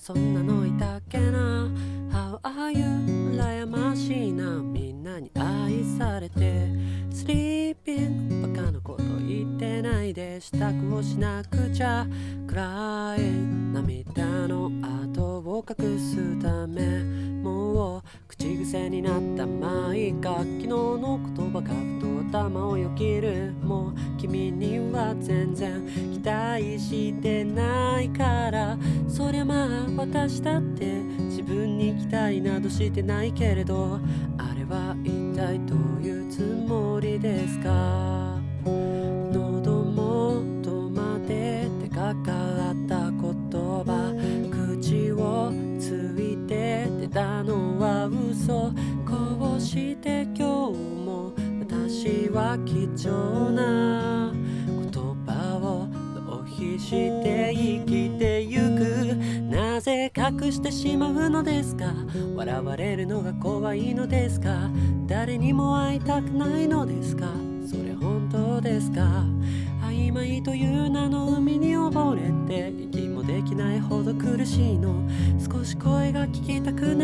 そんなのいたっけな。 How are you 羨ましいな。みんなに愛されて Sleeping バカなこと言ってないで支度をしなくちゃ。暗い涙の跡を隠すためもう口癖になったまあいいか。昨日の言葉がふと頭をよぎる。もう君には全然期待してないから。そりゃまあ私だって自分に期待などしてないけれど、あれは一体どういうつもりですか。喉元まで手がかった言葉、口をついて出たのは嘘。こうして今日も私は貴重な言葉を浪費して生きてゆく。なぜ隠してしまうのですか。笑われるのが怖いのですか。誰にも会いたくないのですか。それ本当ですか。曖昧という名の海に溺れて息もできないほど苦しいの。少し声が聞きたく